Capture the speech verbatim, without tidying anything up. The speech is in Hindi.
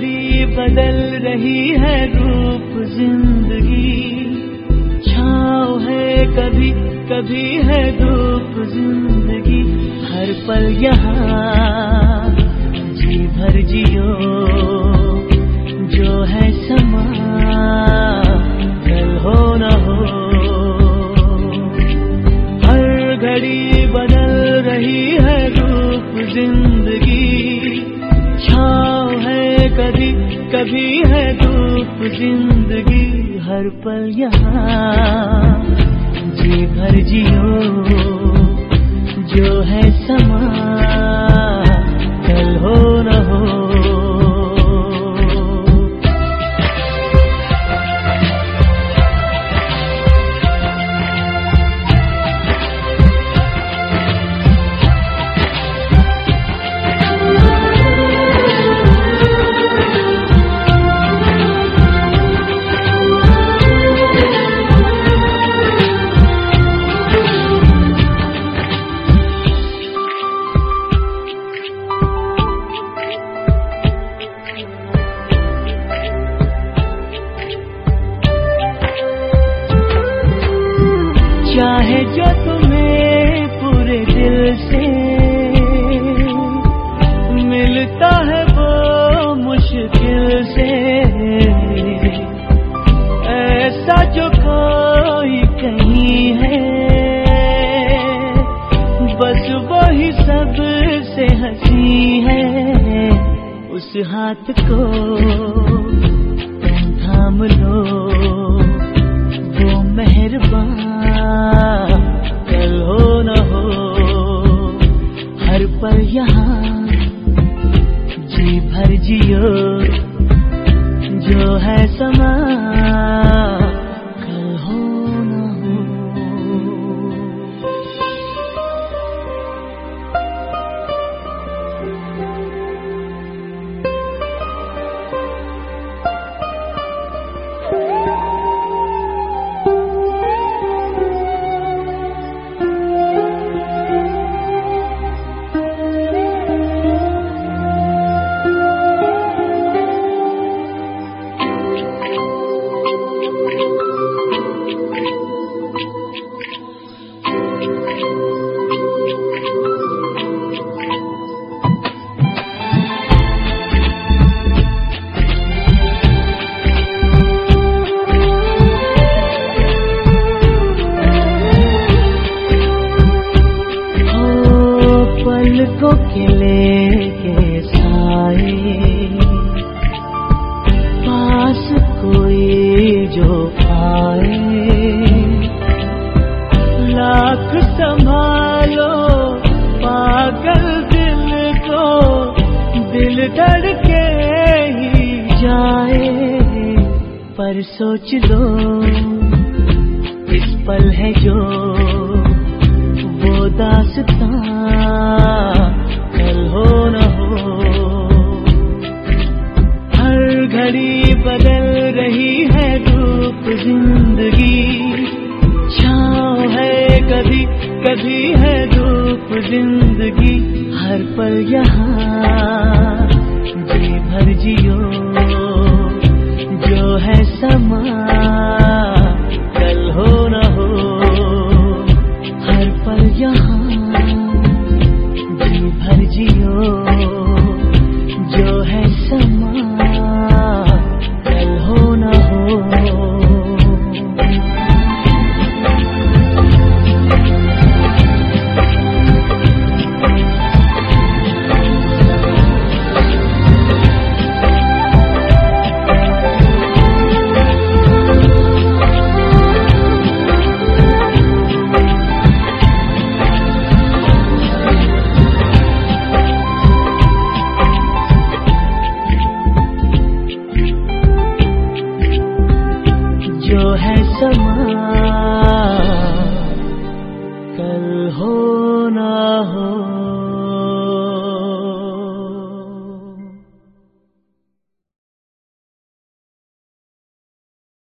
घड़ी बदल रही है रूप जिंदगी, छाँव है कभी कभी है धूप जिंदगी, हर पल यहाँ जी भर जियो, जो है समा कल हो न हो। हर घड़ी बदल रही है रूप जिंदगी, छाँव है कभी कभी है धूप जिंदगी, हर पल यहाँ जी भर जियो, जो है समा कल हो न हो। चाहे जो तुम्हें पूरे दिल से मिलता है वो मुश्किल से, ऐसा जो कोई कहीं है, बस वही सबसे हंसी है। उस हाथ को तुम थाम लो, वो मेहरबान कल हो न हो। हर पल यहाँ जी भर जियो, जो है समा कल हो न हो। पलकों के लेके साए, पास कोई जो आए, लाख संभालो पागल दिल को, दिल धड़के ही जाए। पर सोच लो इस पल है जो वो दास्तां कल हो न हो। हर घड़ी बदल रही है रूप जिंदगी, छाँव है कभी कभी है धूप जिंदगी, हर पल यहाँ जी भर जियो, जो है समा कल हो न हो। हर पल यहाँ जी भर जियो, जो है समा कल हो न हो। जो है समा